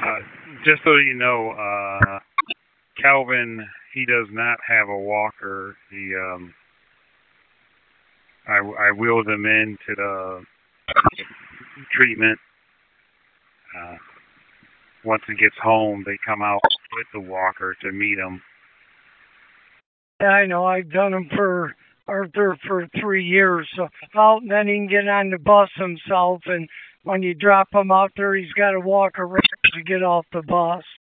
Uh, just so you know, Calvin, he does not have a walker. I wheeled him into the treatment. Uh, Once he gets home, they come out with the walker to meet him. Yeah, I know. I've done them for Arthur for 3 years. So out, and then he can get on the bus himself. And when you drop him out there, he's got to walk around to get off the bus.